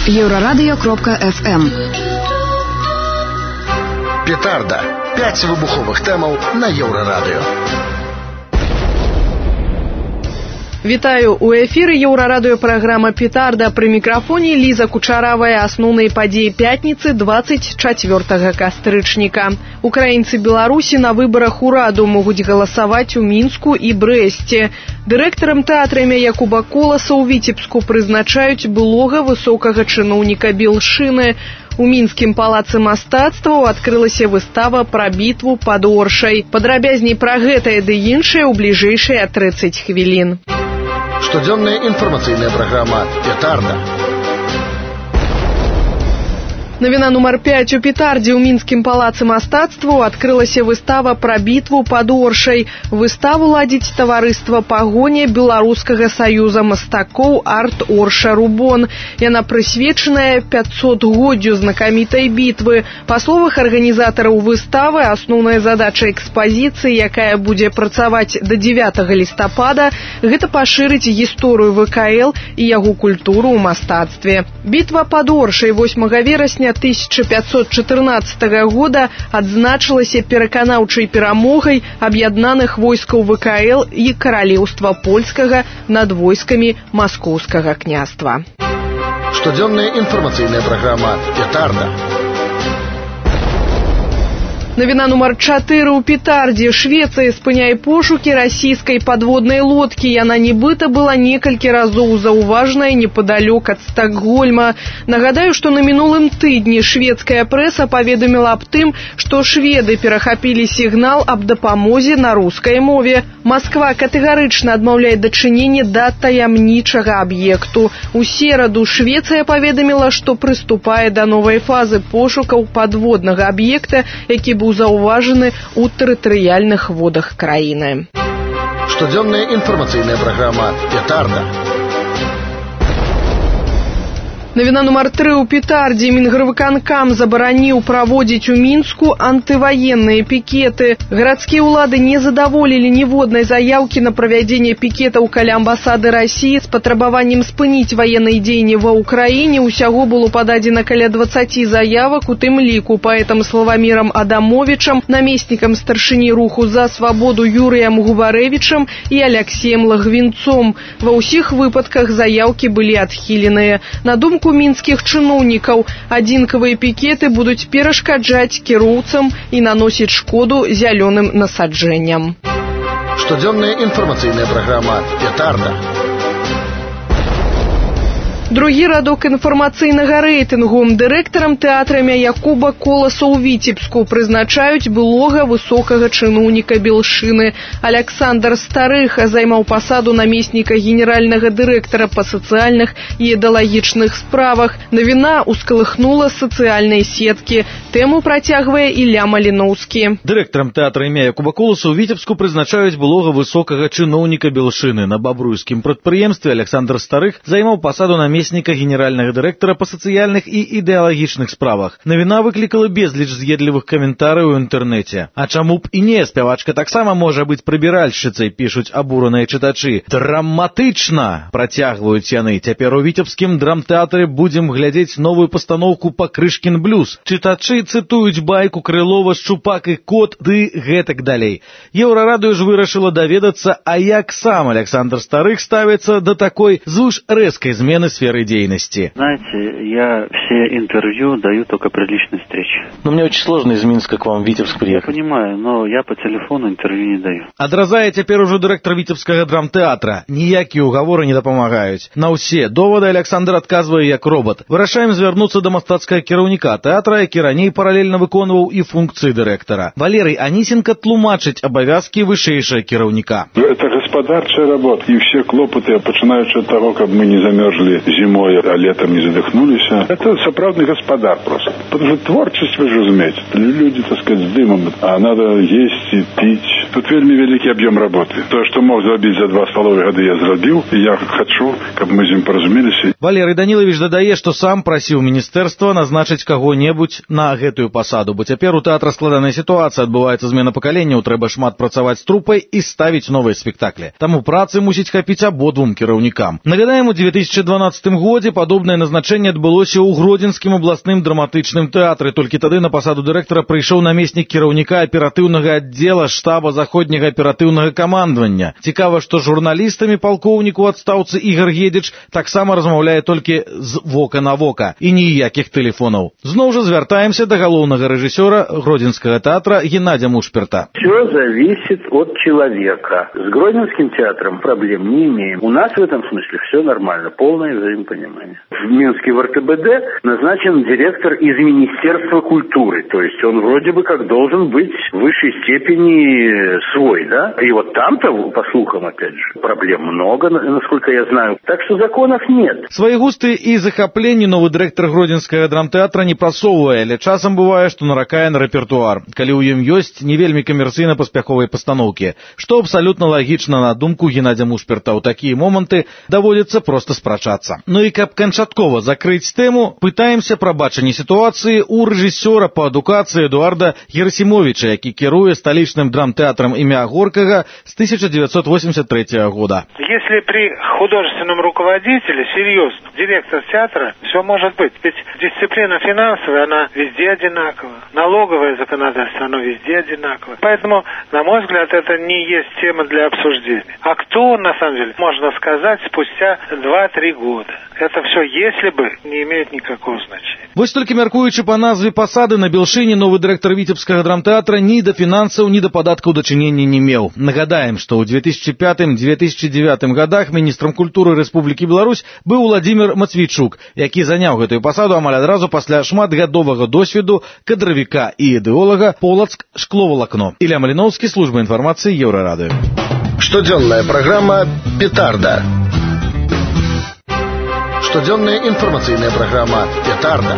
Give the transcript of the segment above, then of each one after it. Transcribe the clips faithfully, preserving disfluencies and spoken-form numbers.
Еврорадио кропка эф эм. Петарда. Пять выбуховых тэмаў на Еврорадио. Вітаю, у эфіры Еўрарадыё праграма «Петарда», пры мікрафоне Ліза Кучаравая. Асноўныя падзеі пятніцы двадцать чацвёртага кастрычніка. Украінцы Беларусі на выбарах ураду могуць галасаваць у Мінску і Брэсце. Дырэктарам тэатра імя Якуба Коласа ў Віцебску прызначаюць былога высокага чыноўніка Белшыны. У мінскім палацы мастацтваў адкрылася выстава пра бітву пад Оршай. Падрабязней пра гэтае ды іншае ў бліжэйшыя тридцать хвілін. Штодзённая інфармацыйная праграма «Петарда». Навіна нумар пять. У Петардзе ў мінскім палацы мастацтваў адкрылася выстава пра бітву пад Оршай. Выставу ладзіць таварыства пагоня Беларускага саюза мастакоў «Арт Орша Рубон». Яна прысвечаная пятьсотгоддзю знакамітай бітвы. Па словах арганізатараў выставы, асноўная задача экспазіцыі, якая будзе працаваць да дзевятага лістапада, гэта пашырыць гісторыю вэ ка эл і яго культуру ў мастацтве. Бітва пад Оршай восьмага верасня тысяча пятьсот чатырнаццатага года адзначылася пераканаўчай перамогай аб'яднаных войскаў вэ ка эл і каралеўства польскага над войскамі маскоўскага княства. Штодзённая інфармацыйная праграма «Петарда». Навіна нумар чатыры. У Петардзе Швецыя спыняе пошукі расійскай падводнай лодкі. Яна нібыта была некалькі разоў заўважаная непадалёк ад Стакгольма. Нагадаю, што на мінулым тыдні шведская прэса паведаміла аб тым, што шведы перахапілі сігнал аб дапамозе на рускай мове. Масква катэгарычна адмаўляе дачыненне да таямнічага аб'екту. У сераду Швецыя паведаміла, што прыступае да новай фазы пошукаў падводнага аб'екта, які быў заўважаны ў тэрытарыяльных водах краіны. Штодзённая інфармацыйная праграма «Петарда». Навіна нумар тры. У Петардзе Мінгрывыканкам забараніў праводзіць у Мінску антываенныя пікеты. Гарадскія ўлады не задаволілі ніводнай заяўкі на правядзенне пікетаў каля амбасады Расіі з патрабаваннем спыніць ваенныя дзеянні ва ўкраіне. Усяго было пададзена каля дваццаці заявак, у тым ліку паэтам Славамірам Адамовічам, намеснікам старшыні руху за свабоду Юрыем Гуварэвічам і Аляксеем Лагвінцом. Ва ўсіх выпадках заяўкі былі адхіленыя. На думку мінскіх чыноўнікаў, адзінкавыя пікеты будуць перашкаджаць кіроўцам і наносіць шкоду зялёным насаджэнням. Штодзённая інфармацыйная праграма «Петарда». Другі радок інфармацыйнага рэйтынгу. Дырэктарам тэатра імя Якуба Коласа ў Віцебску прызначаюць былога высокага чыноўніка Белшыны. Аляксандр Старыха займаў пасаду намесніка генеральнага дырэктара па сацыяльных і ідэалагічных справах. Навіна ускалыхнула сацыяльныя сеткі. Тэму працягвае Ілля Маліноўскі. Дырэктарам тэатра імя Якуба Коласа ў Віцебску прызначаюць былога высокага чыноўніка Белшыны. На бабруйскім прадпрыемстве Аляксандр Старых займаў пасаду намесніка намесніка генеральнага дырэктара па сацыяльных і ідэалагічных справах. Навіна выклікала безліч з'едлівых каментарыяў у інтэрнэце. А чаму б і не? Спявачка таксама можа быць прыбіральшчыцай, пішуць абураныя чытачы. Драматычна! Працягваюць яны. Цяпер у віцебскім драмтэатры будзем глядзець новую пастаноўку «Пакрышкін блюз». Чытачы цытуюць байку Крылова «Шчупак і кот» ды гэтак далей. Еўрарадыё ж вырашыла даведацца, а як сам Аляксандр Старых ставіцца да такой звыш рэзкай змены сферы деятельности. Знаете, я все интервью даю только при личной встрече. Но мне очень сложно из Минска к вам в Витебск приехать. Я понимаю, но я по телефону интервью не даю. Адразае цяпер ужо дырэктар віцебскага драмтэатра. Ніякія ўгаворы не дапамагаюць. На ўсе довады Аляксандр адказвае як робот. Вырашаем звярнуцца да мастацкага кіраўніка тэатра, які раней паралельна выконваў і функцыі дырэктара. Валерый Анісенко тлумачыць абавязкі вышэйшага кіраўніка. Это гаспадарчая работа, і все клопоты, пачынаючы ад таго, каб мы не замерзли зимой, а летом не задохнулись. Это сапраўдны гаспадар просто. Потому что творчесть, вы же разумеете, люди, так сказать, с дымом, а надо есть и пить. Тут вельми великий объем работы. То, что мог зрабіць за два столовых года, я зрабіў, и я хочу, каб мы з ім паразумеліся. Валерий Данилович дадае, што сам прасіў міністэрства назначыць каго-небудзь на гэтую пасаду, бо цяпер у тэатра складаная сітуацыя, адбываецца змена пакаленняў, трэба шмат працаваць з трупай і ставіць новыя спектаклі. Таму працы мусіць хапіць абодвум кіраўнікам. Нагадаем, у две тысячи дванадцатым двадцатым годзе падобнае назначэнне адбылося ў Гродзенскім абласным драматычным тэатры. Толькі тады на пасаду дырэктара прыйшоў намеснік кіраўніка аператыўнага аддзела штаба заходняга аператыўнага камандавання. Цікава, што з журналістамі палкоўніку ў адстаўцы Ігар Гедзіч таксама размаўляе толькі з вока на вока і ніякіх тэлефонаў. Зноў жа звяртаемся да галоўнага рэжысёра Гродзенскага тэатра Геннадзя Мушперта. Все зависит от человека. С Гродненским театром проблем не имеем. У нас в этом смысле все нормально, полное взаимопонимание. В Минске в эр тэ бэ дэ назначен директор из Министерства культуры, то есть он вроде бы как должен быть в высшей степени свой, да? И вот там-то, по слухам, опять же, проблем много, насколько я знаю. Так что законов нет. Свои густы и захопленні новый директор Гродзенскага драмтэатра не прасоўвае, але часам бывае, што наракае на рэпертуар, калі ў ім ёсць не вельмі камерцыйна-паспяховыя пастаноўкі, што абсалютна лагічна на думку Геннадзя Мушперта. У такія моманты даводзіцца проста спрачацца. Ну і каб канчаткова закрыць тэму, пытаемся пра бачанне сітуацыі у рэжысёра па адукацыі Эдуарда Герасімовіча, які кіруе сталічным драмтэатрам імя Горкага с тысяча девятьсот восемьдесят третьего года. Если при художественном руководителе, серьезно, директор театра, все может быть. Ведь дисциплина финансовая, она везде одинакова. Налоговое законодательство, оно везде одинаково. Поэтому, на мой взгляд, это не есть тема для обсуждения. А кто, на самом деле, можно сказать спустя два-три года. Это все, если бы, не имеет никакого значения. Вось толькі мяркуючы па назве пасады, на Белшыне новы дырэктар Віцебскага драмтэатра ні да фінансаў, ні да падаткаў дачынення не меў. Нагадаем, што ў две тысячи пятым — две тысячи девятым годах міністрам культуры Рэспублікі Беларусь быў Владзімір Мацвейчук, які заняў гэтую пасаду амаль адразу пасля шматгадовага досведу кадравіка і ідэолага Полацк шкловалакно. Ілля Маліноўскі, служба інфармацыі, Еўрарадыё. Штодзённая праграма «Петарда». Штодзённая інфармацыйная праграма «Петарда».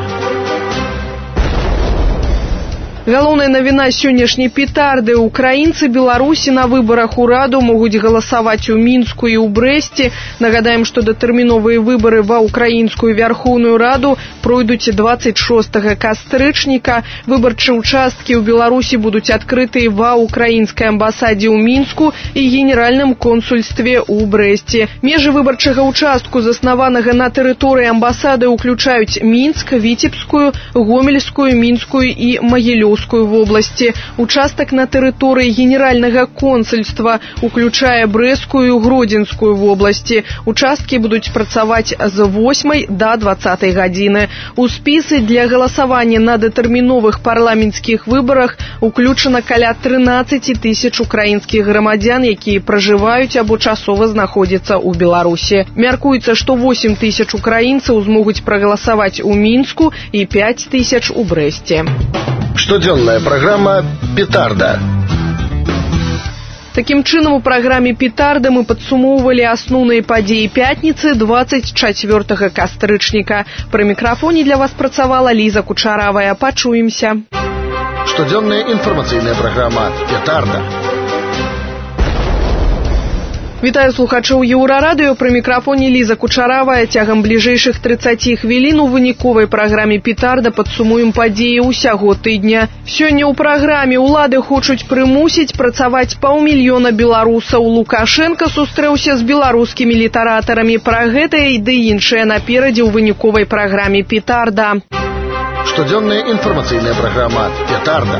Галоўная навіна сённяшняй петарды. Украінцы Беларусі на выбарах у Раду могуць галасаваць у Мінску і ў Брэсце. Нагадаем, што датэрміновыя выбары ва ўкраінскую Вярхоўную Раду пройдуць двадцать шостага кастрычніка. Выбарчыя ўчасткі ў Беларусі будуць адкрытыя ва ўкраінскай амбасадзе ў Мінску і генеральным консульстве ў Брэсце. Межы выбарчага ўчастку, заснаванага на тэрыторыі амбасады, уключаюць Мінск, Віцебскую, Гомельскую, Мінскую і Магілёўскую в области. Участок на территории генерального консульства уключае Брэскую и Гродзенскую в области. Участки будут працаваць з восьмай до двадцатай гадзіны. У спісы для голосования на датэрміновых парламенцкіх выборах уключана каля трынаццаць тысяч украінскіх грамадзян, якія пражываюць або часова знаходзяцца ў Беларусі. Мяркуецца, што восемь тысяч украінцаў змогуць прагаласаваць у Мінску і пять тысяч у Брэсце. Штодзённая праграма «Петарда». Такім чынам, у праграме «Петарда» мы падсумоўвалі асноўныя падзеі пятніцы двадцать чацвёртага кастрычніка. Пры мікрафоне для вас працавала Ліза Кучаравая. Пачуемся. Штодзённая інфармацыйная праграма «Петарда». Вітаю слухачоў Еўрарадыё, пры мікрафоне Ліза Кучаравая. Цягам бліжэйшых трыццаці хвілін у выніковай праграме «Петарда» падсумуем падзеі ўсяго тыдня. Сёння ў праграме ўлады хочуць прымусіць працаваць паўмільёна беларусаў. Лукашенко сустрэўся з беларускімі літаратарамі. Пра гэта і ды іншае наперадзе ў выніковай праграме «Петарда». Штодзённая інфармацыйная праграма «Петарда».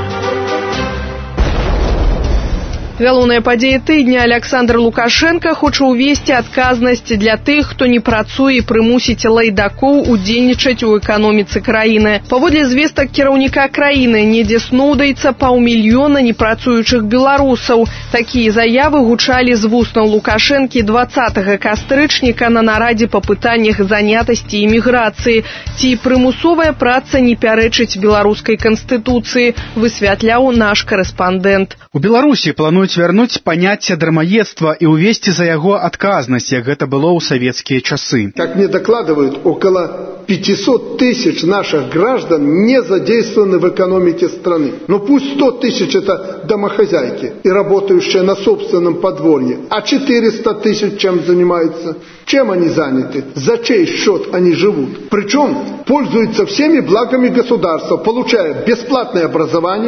Галоўная падзея тыдня. Александр Лукашенко хоча ўвесці адказнасць для тых, хто не працуе, і прымусіць лайдакоў удзельнічаць у эканоміцы краіны. Паводле звестак кіраўніка краіны, недзе сноўдаецца паўмільёна непрацуючых беларусаў. Такія заявы гучалі з вуснаў Лукашэнкі двадцатага кастрычніка на нарадзе па пытаннях занятасці і міграцыі. Ці прымусовая праца не пярэчыць беларускай канстытуцыі, высвятляў наш корэспандэнт. У Беларусі плануюць вярнуць паняцце дармаедства и увести за яго адказнасць, як гэта было ў савецкія часы. Как мне докладывают, около пятьсот тысяч наших граждан не задействованы в экономике страны. Но пусть сто тысяч это домохозяйки и работающие на собственном подворье, а четыреста тысяч чем занимаются? Чем они заняты? За чей счет они живут? Причем пользуются всеми благами государства, получая бесплатное образование,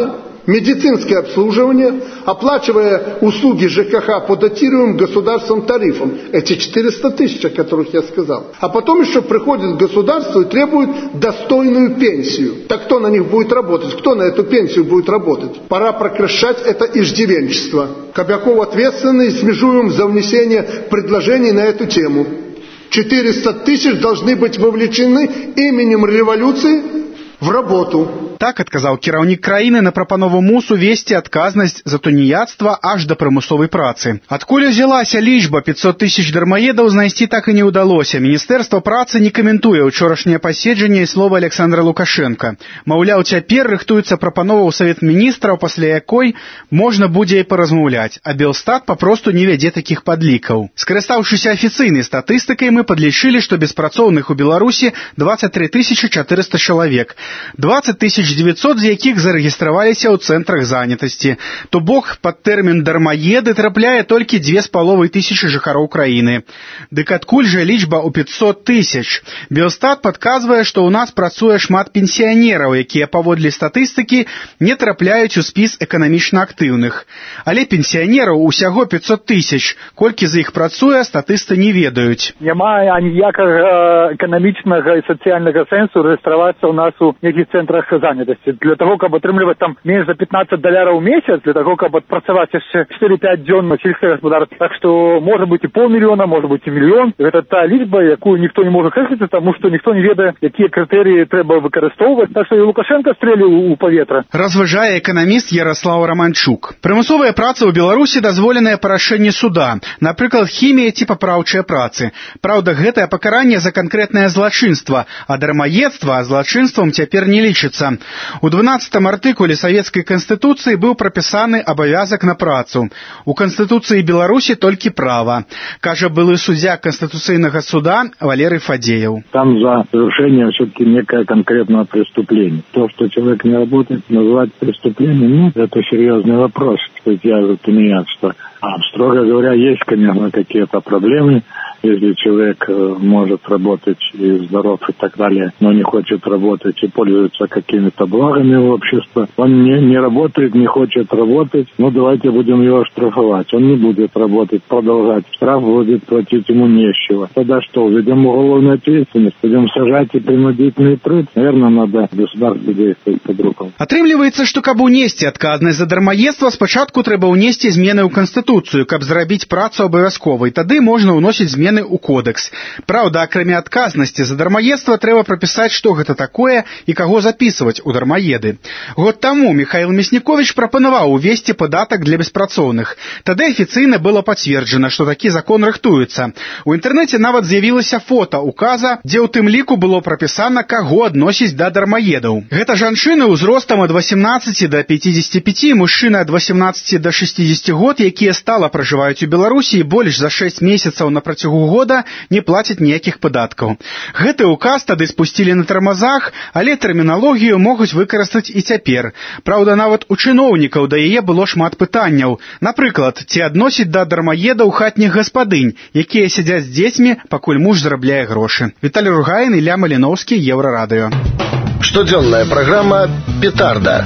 медицинское обслуживание, оплачивая услуги ЖКХ по датируемым государством тарифам. Эти четыреста тысяч, о которых я сказал. А потом еще приходит государство и требует достойную пенсию. Так кто на них будет работать? Кто на эту пенсию будет работать? Пора прекращать это иждивенчество. Кобяков ответственный, смежуем за внесение предложений на эту тему. четыреста тысяч должны быть вовлечены именем революции в работу. Так адказаў кіраўнік краіны на прапанову МУС увесці адказнасць за туніяцтва аж да прымусовай працы. Адкуль узялася лічба пятьсот тысяч дармаедаў, знайсці так і не ўдалося. Міністэрства працы не каментуе ўчорашняе паседжанне і слова Александра Лукашенка. Маўляў, цяпер рыхтуецца прапанова ў Савет міністраў, пасля якой можна будзе і паразмаўляць, а Белстат папросту не вядзе такіх падлікаў. Скарыстаўшыся афіцыйнай статыстыкай, мы падлічылі, што беспрацоўных у Беларусі двадцать три тысячи четыреста чалавек, двадцать тысяч девятьсот з якіх зарэгістраваліся ў цэнтрах занятасці. То бок пад тэрмін дармаеды трапляе толькі две з паловай тысячы жыхароў краіны. Дык адкуль жа лічба ў пятьсот тысяч? Белстат падказвае, што ў нас працуе шмат пенсіянераў, якія паводле статыстыкі не трапляюць у спіс эканамічна актыўных. Але пенсіянераў усяго пятьсот тысяч. Колькі з іх працуе, статысты не ведаюць. Няма аніякага эканамічнага і сацыяльнага сэнсу рэгістравацца ў нас у нейкіх цэнтрах занятасці. Для того, каб атрымліваць там менш за пятнадцать даляраў у месяц, для того, каб адпрацаваць яшчэ четыре-пять дзён на сельскае гаспадарства. Так што можа быць і паўмільёна, можа быць і мільён. Гэта та лічба, якую ніхто не можа хэсціць, таму што ніхто не ведае, якія крытэрыі трэба выкарыстоўваць. Так што і Лукашенко стрэліў у паветра. Разважае эканаміст Ярослав Романчук. Прымусовая праца ў Беларусі дазволеная па рашэнні суда. Напрыклад, хімія ці папраўчыя працы. Праўда, гэтае пакаранне за канкрэтнае злачынства, а дармаедства злачынствам цяпер не лічыцца. У дванаццатым артыкуле Савецкай Канстытуцыі быў прапісаны абавязак на працу. У Канстытуцыі Беларусі толькі права, кажа былы суддзя Конституционного суда Валерий Фадеев. Там за совершение все-таки некое конкретное преступление. То, что человек не работает, называть преступлением, ну, это серьезный вопрос. Статья за тунеядство. А, строго говоря, есть, конечно, какие-то проблемы. Если человек может работать и здоров и так далее, но не хочет работать и пользуется какими-то благами общества, он не, не работает, не хочет работать, ну давайте будем его штрафовать. Он не будет работать, продолжать. Штраф будет платить ему нечего. Тогда что, введем уголовную ответственность, будем сажать и принудительный труд? Наверное, надо государство действовать по-другому. Атрымліваецца, што каб унесці адказнасць за дармаедства, спачатку трэба ўнесці змены ў Канстытуцыю, каб зрабіць працу абавязковай. Тады можна ўносіць змены ў кодекс. Праўда, акрамя адказнасці за дармаедства трэба прапісаць, што гэта такое і каго запісваць у дармаеды. Год таму Михаил Мяснікович прапанаваў увесці падатак для беспрацоўных. Тады афіцыйна было пацверджана, што такі закон рыхтуецца. У інтэрнэце нават з'явілася фота указа, дзе ў тым ліку было прапісана, каго адносіць да дармаедаў. Гэта жанчыны ўзростам ад восемнадцати до пятидесяти пяти, мужчыны ад восемнадцати до шестидесяти год, якія стала пражываюць у Беларусі і больш за шесть месяцаў на працягу года не плацяць ніякіх падаткаў. Гэты ўказ тады спусцілі на тармазах, але тэрміналогію могуць выкарыстаць і цяпер. Праўда, нават у чыноўнікаў да яе было шмат пытанняў. Напрыклад, ці адносіць да дармаедаў хатніх гаспадынь, якія сядзяць з дзецьмі, пакуль муж зарабляе грошы. Віталій Ругаін, Ілля Маліноўскі, Еўрарадыё. Штодзённая праграма «Петарда».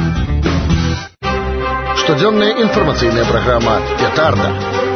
Штодзённая інфармацыйная праграма «Петарда».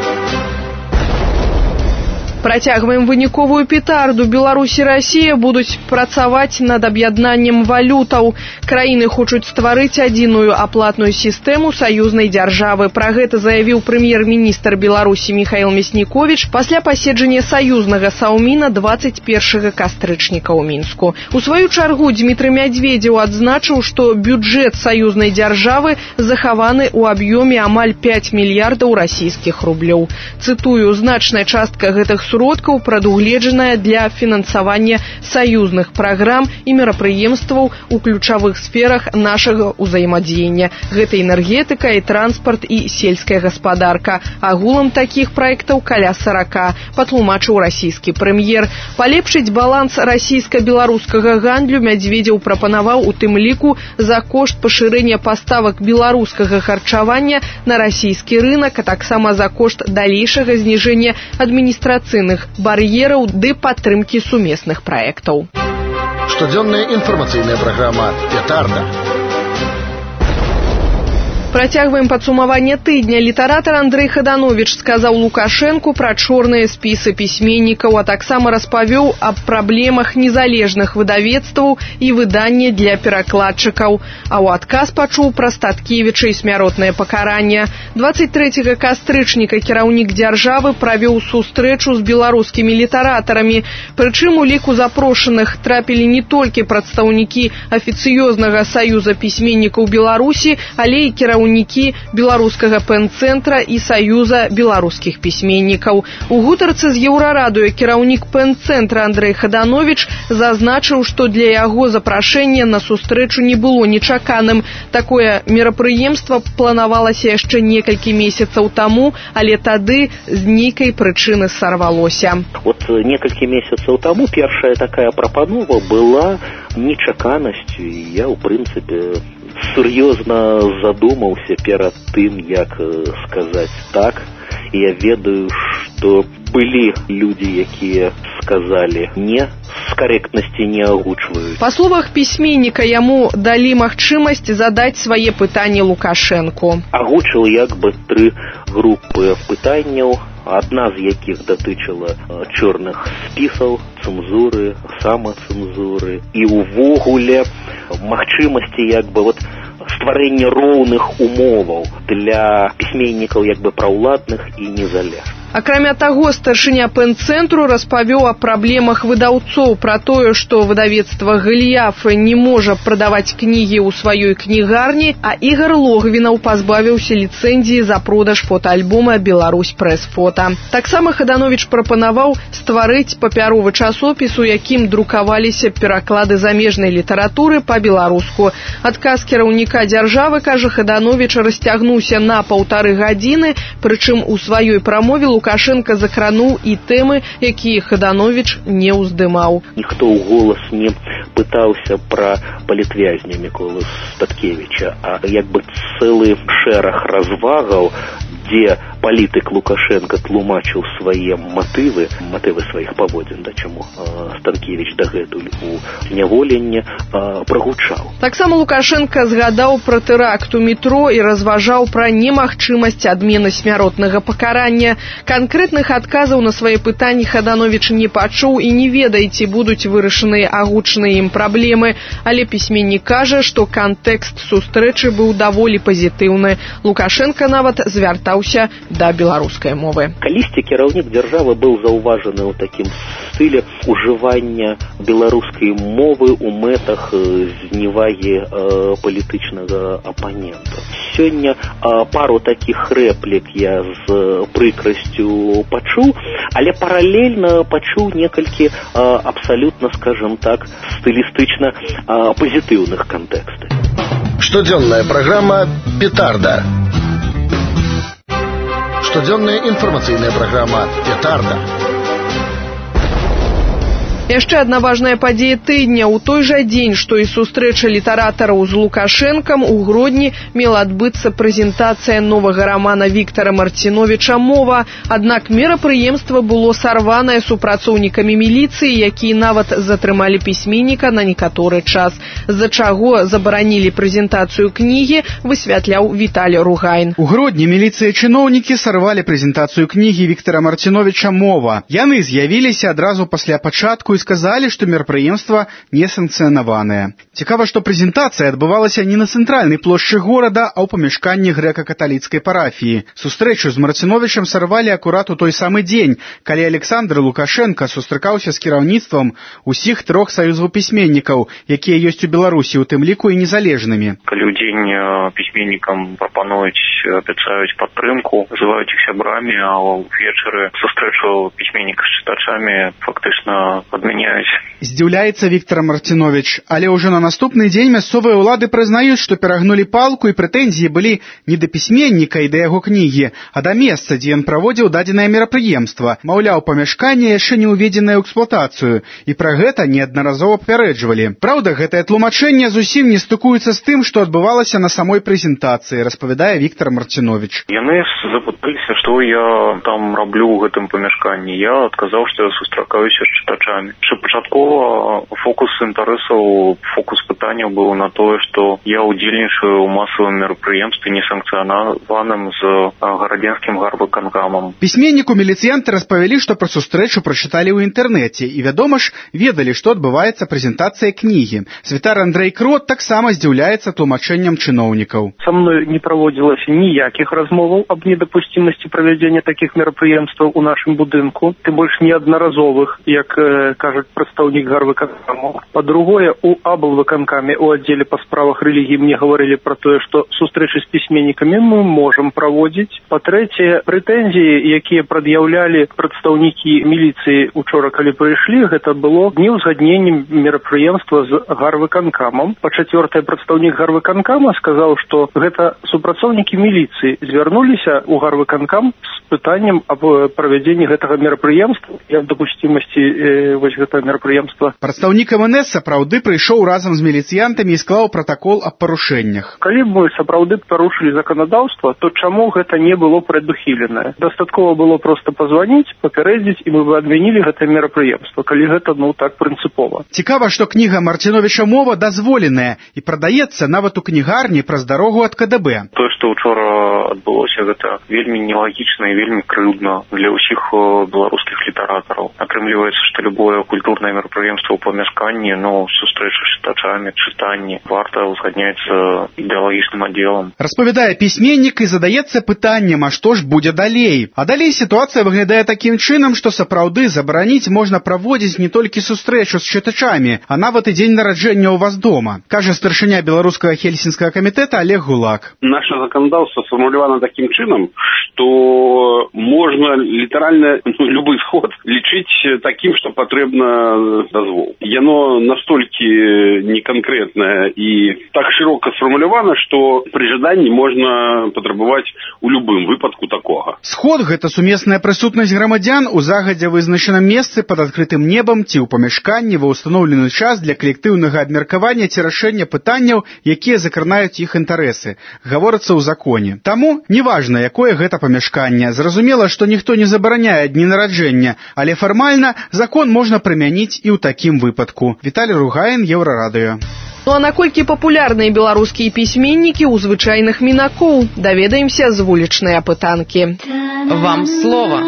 Працягваем выніковую петарду. Беларусь і Расія будуць працаваць над аб'яднаннем валютаў. Краіны хочуць стварыць адзіную аплатную сістэму саюзнай дзяржавы. Пра гэта заявіў прэм'ер-міністр Беларусі Михаил Мяснікович пасля паседжання саюзнага саўміна двадцать першага кастрычніка ў Мінску. У сваю чаргу Дмітрый Мядзведзеў адзначыў, што бюджэт саюзнай дзяржавы захаваны ў аб'ёме амаль пять мільярдаў расійскіх рублёў. Цытую, значная частка гэтых сродкаў прадугледжаная для фінансавання саюзных праграм і мерапрыемстваў у ключавых сферах нашага ўзаемадзеяння. Гэта энергетыка і транспарт і сельская гаспадарка. Агулам такіх праектаў каля сорока, патлумачыў расійскі прэм'ер. Палепшыць баланс расійска-беларускага гандлю Мядзведзеў прапанаваў у тым ліку за кошт пашырэння паставак беларускага харчавання на расійскі рынак, а таксама за кошт далейшага зніжэння адміністрацыйных бар'ераў ды падтрымкі сумесных праектаў. Штодзённая інфармацыйная праграма «Петарда». Працягваем падсумаванне тыдня. Літаратар Андрэй Хадановіч сказаў Лукашэнку пра чорныя спісы пісьменнікаў, а таксама распавёў аб праблемах незалежных выдавецтваў і выдання для перакладчыкаў. А ў адказ пачуў пра Статкевіча і смяротнае пакаранне. дваццаць трэцяга кастрычніка кіраўнік дзяржавы правёў сустрэчу з беларускімі літаратарамі. Прычым у ліку запрошаных трапілі не толькі прадстаўнікі афіцыёзнага саюза пісьменнікаў Беларусі, але і кіраўнікі беларускага пэн-цэнтра і саюза беларускіх пісьменнікаў. У гутарцы з Еўрарадыё кіраўнік пэн-цэнтра Андрэй Хадановіч зазначыў, што для яго запрашэнне на сустрэчу не было нечаканым. Такое мерапрыемства планавалася яшчэ некалькі месяцаў таму, але тады з нейкай прычыны сарвалося. Вот некалькі месяцаў таму першая такая прапанова была нечаканасцю, і я, у прынцыпе, сур'ёзна задумаўся перад тым, як сказаць так. І я ведаю, што былі людзі, якія сказалі не, з карэктнасці не агучваюць. Па словах пісьменніка, яму далі магчымасць задаць свае пытанні Лукашэнку. Агучыў як бы тры групы пытанняў, адна з якіх датычыла чорных спісаў, цэнзуры, самацэнзуры і ўвогуле магчымасці як бы вот стварэння роўных умоваў для пісьменнікаў як бы праўладных і незалежных. Акрамя таго, старшыня пэн-цэнтру распавёў о праблемах выдаўцоў, пра тое, што выдавецтва Галіяф не можа прадаваць кнігі ў сваёй кнігарні, а Ігар Логвінаў пазбавіўся ліцэнзіі за продаж фотаальбома «Беларусь прэс-фота». Таксама Хадановіч прапанаваў стварыць папяровы часопіс, у якім друкаваліся пераклады замежнай літаратуры па-беларуску. Адказ кіраўніка дзяржавы, кажа Хадановіч, расцягнуўся на паўтары гадзіны, прычым у сваёй прамове Лукашенко закрануў і тэмы, якія Хадановіч не ўздымаў. Ніхто ў голас не пытаўся пра палітвязня Міколы Статкевіча, а як бы цэлы шэраг развагаў, дзе палітык Лукашенко тлумачыў свае матывы, матывы сваіх паводзін, да чаму Станкевіч дагэтуль у зняволенні прагучаў. Таксама Лукашенко згадаў пра тэракт у метро і разважаў пра немагчымасць адмены смяротнага пакарання. Канкрэтных адказаў на свае пытанні Хадановіч не пачуў і не ведае, ці будуць вырашаныя агучаныя ім праблемы, але пісьменнік кажа, што кантэкст сустрэчы быў даволі пазітыўны. Лукашенко нават звяртаўся да беларускай мовы. Калісьці кіраўнік дзяржавы быў заўважаны ў такім стылі ўжывання беларускай мовы ў мэтах зневагі э, палітычнага апанента. Сёння э, пару такіх рэплік я з прыкрасцю пачуў, але паралельна пачуў некалькі э, абсалютна, скажем так, стылістычна э, пазітыўных кантэкстаў. Штодзённая праграма «Петарда». Штодзённая інфармацыйная праграма «Петарда». Яшчэ адна важная падзея тыдня. У той жа дзень, што і сустрэча літаратараў з Лукашэнкам, у Гродні мела адбыцца прэзентацыя новага рамана Віктара Марціновіча «Мова». Аднак мерапрыемства было сарванае супрацоўнікамі міліцыі, якія нават затрымалі пісьменніка на некаторы час. З-за чаго забаранілі прэзентацыю кнігі, высвятляў Віталь Ругайн. У Гродні міліцыя чыноўнікі сарвалі прэзентацыю кнігі Віктара Марціновіча «Мова». Яны з'явіліся адразу пасля пачатку і сказалі, што мерапрыемства не санкцыянаванае. Цікава, што прэзентацыя адбывалася не на цэнтральнай плошчы горада, а ў памяшканні грэка-каталіцкай парафіі. Сустрэчу з Марціновічам сарвалі акурат у той самы дзень, калі Александр Лукашенко сустракаўся з кіраўніцтвам усіх трох саюзаў пісьменнікаў, якія ёсць у Беларусі, у тым ліку і незалежнымі. Калі ў дзень пісьменнікам прапануюць, абяцаюць падтрымку, называюць іх сябрамі, а ўвечары сустрэчу пісьменніка з чытачамі фактычна адмяняюць. Здзіўляецца Віктар Марціновіч, але ўжо на наступны дзень мясцовыя ўлады прызнаюць, што перагнулі палку і прэтэнзіі былі не да пісьменніка і да яго кнігі, а да месца, дзе ён праводзіў дадзенае мерапрыемства. Маўляў, памяшканне яшчэ не ўведзенае ў эксплуатацыю, і пра гэта неаднаразова папярэджвалі. Праўда, гэтае тлумачэнне зусім не стыкуецца з тым, што адбывалася на самой прэзентацыі, распавядае Віктар Марціновіч. Яны запыталіся, што я там раблю ў гэтым памяшканні. Я адказаў, што я сустракаюся з чытачамі. Що пачаткова фокус інтарэсаў, фокус пытання пытанняў было на тое, што я удзельнічаю ў масавым мерапрыемстве несанкцыянаваным з гарадзенскім гарвыканкамам. Пісьменніку міліцыянты распавялі, што пра сустрэчу прачыталі ў інтэрнэце і, вядома ж, ведалі, што адбываецца прэзентацыя кнігі. Святар Андрэй Крот таксама здзіўляецца тлумачэннем чыноўнікаў. Са мной не праводзілася ніякіх размоваў аб недапусцімасці правядзення такіх мерапрыемстваў у нашым будынку, тым больш неаднаразовых, як э, кажа прадстаўнік гарвыканкаму. Па-другое, у аблвыканкаме у аддзеле па справах рэлігіі мне гаварылі пра тое, што сустрэчы з пісьменнікамі мы можам праводзіць. Па-трэцяе, прэтэнзіі, якія прад'яўлялі прадстаўнікі міліцыі учора, калі прыйшлі, гэта было неўзгадненне мерапрыемства з гарвыканкамам. Па-чацвёртае, прадстаўнік гарвыканкама сказаў, што гэта супрацоўнікі міліцыі звярнуліся ў гарвыканкам з пытаннем аб правядзенні гэтага мерапрыемства і аб дапусцімасці э, вось гэтага мерапрыемства. Прадстаўнік эм эн эс сапраўды прыйшоў разам з міліцыянтамі і склаў пратакол аб парушэннях. Калі б мы сапраўды парушылі заканадаўства, то чаму гэта не было прадухіленае? Дастаткова было проста пазваніць, папярэдзіць, і мы бы адмянілі гэта мерапрыемства, калі гэта, ну, так прынцыпова. Цікава, што кніга Марціновіча «Мова» дазволеная і прадаецца нават у кнігарні праз дарогу ад ка дэ бэ. Тое, што учора адбылося, гэта вельмі нелагічна і вельмі крыўдна для ўсіх беларускіх літаратараў. Атрымліваецца, што любое культурнае мерапрыемства ў памяшканні, ну, сустрэча з чытачамі, чытанні, варта узгадняецца ідэалагічным аддзелам. Распавядае пісьменнік і задаецца пытаннем, а што ж будзе далей? А далей сітуацыя выглядае такім чынам, што сапраўды забараніць можна праводзіць не толькі сустрэчу з чытачамі, а нават і дзень нараджэння ў вас дома, кажа старшыня беларускага хельсінскага камітэта Олег Гулак. Наше законодаўство сфармулявано таким чынам, што можна літаральна ну, любы сход лічыць таким, што патрэбна дазвол. Яно настолькі неканкрэтнае і так шырока сфармулявана, што пры жаданні можна патрабаваць у любым выпадку такога. Сход – гэта сумесная прысутнасць грамадзян у загадзя вызначаным месцы пад адкрытым небам ці ў памяшканні ва ўстаноўлены час для калектыўнага абмеркавання ці рашэння пытанняў, якія закранаюць іх інтарэсы, гаворыцца ў законе. Таму, неважна, якое гэта памяшканне, зразумела, што ніхто не забараняе дні нараджэння, але фармальна закон можна прымяніць і ў такім выпадку. Віталій Ругаін, Еўрарадыё. Ну а наколькі папулярныя беларускія пісьменнікі ў звычайных мінакоў? Даведаемся з вулічнай апытанкі. Вам слова.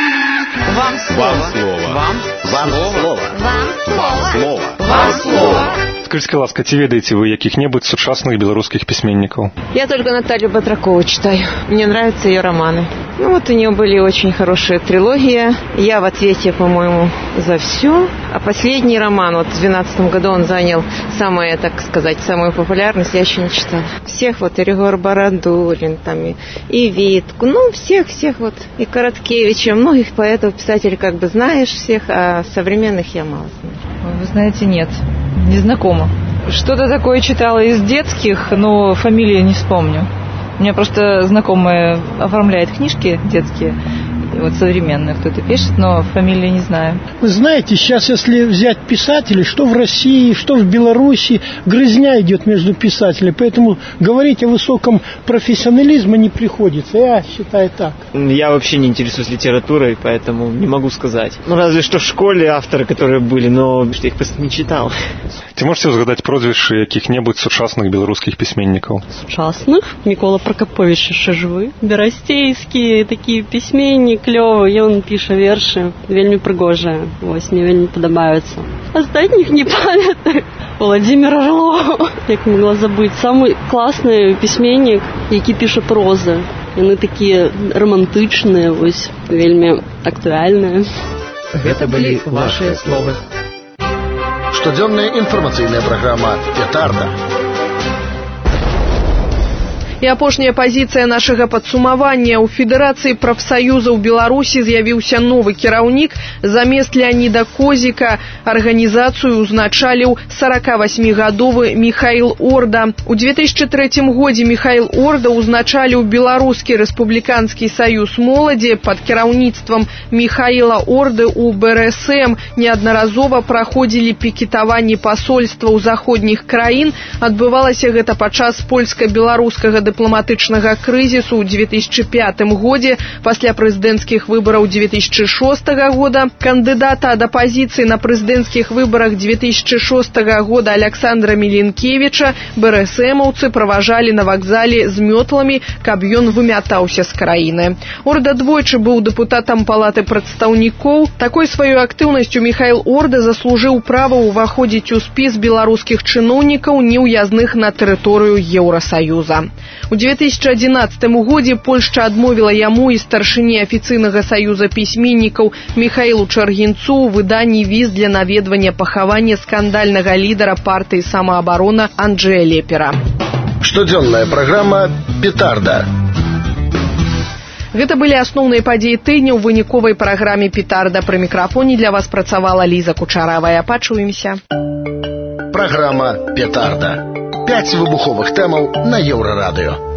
Вам слова. Вам слова. Вам слова. Вам слова. Вам слова. Скажите, ласка, ці ведаеце вы якіх-небудзь сучасных белорусских письменников? Я только Наталью Батракову читаю. Мне нравятся ее романы. Ну вот у нее были очень хорошие трилогии. Я в ответе, по-моему, за все. А последний роман, вот в две тысячи двенадцатом году он занял самое, так сказать, самую популярность, я еще не читала. Всех вот, и Ригор Барадулин, там, и, и Витку, ну, всех-всех вот, и Короткевича, многих поэтов, писателей как бы знаешь всех, а современных я мало знаю. Вы знаете, нет, не знакома. Что-то такое читала из детских, но фамилии не вспомню. У меня просто знакомая оформляет книжки детские, вот современные кто-то пишет, но фамилии не знаю. Вы знаете, сейчас если взять писателей, что в России, что в Беларуси, грызня идет между писателями, поэтому говорить о высоком профессионализме не приходится, я считаю так. Я вообще не интересуюсь литературой, поэтому не могу сказать. Ну, разве что в школе авторы, которые были, но я их просто не читал. Ці можете згадаць прозвішчы якіх-небудзь сучасных беларускіх пісьменнікаў? Сучасных? Микола Прокопович яшчэ жывы. Берасцейскі, такі пісьменнік клёвы, ён піша вершы, вельмі прыгожыя. Вось, мне вельмі падабаюцца. Астатніх не памятаю. Владимир Орлов, як могла забыць, самы класны пісьменнік, які піша прозы. Яны такія романтычныя, вось, вельмі актуальныя. Гэта былі вашыя словы. Штодзённая інфармацыйная праграма «Петарда». І апошняя пазіцыя нашага падсумавання. У Федэрацыі прафсаюзаў Беларусі з'явіўся новы кіраўнік. Замест Леаніда Козіка арганізацыю узначаліў сорокавасьмігадовы Михаил Орда. У две тысячи третьем годзе Михаил Орда узначаліў Беларускі рэспубліканскі саюз моладзі. Пад кіраўніцтвам Михаила Орды у бэ эр эс эм неаднаразова праходзілі пікетаванні пасольства ў заходніх краін. Адбывалася гэта падчас польска-беларускага дыпламатычнага крызісу ў дзве тысячы пятым годзе, пасля прэзідэнцкіх выбараў дзве тысячы шостага года, кандыдата ад апазіцыі на прэзідэнцкіх выбарах дзве тысячы шостага года Александра Міленкевіча БРСМаўцы праважалі на вакзале з мётламі, каб ён вымятаўся з краіны. Орда двойчы быў дэпутатам палаты прадстаўнікоў. Такой сваёй актыўнасцю Міхаіл Орда заслужыў права ўваходзіць у спіс беларускіх чыноўнікаў неўязных на тэрыторыю Еўрасаюза. У дзве тысячы адзінаццатым годзе Польшча адмовіла яму і старшыні афіцыйнага саюза пісьменнікаў Міхаілу Чаргінцу ў выданні віз для наведвання пахавання скандальнага лідара партыі самаабарона Анджэя Лепера. Штодзённая праграма «Петарда». Гэта былі асноўныя падзеі тыдня ў выніковай праграме «Петарда». Пры мікрафоне для вас працавала Ліза Кучаравая. Пачуемся. Праграма «Петарда». Пяць выбуховых тэмаў на Еўрарадыё.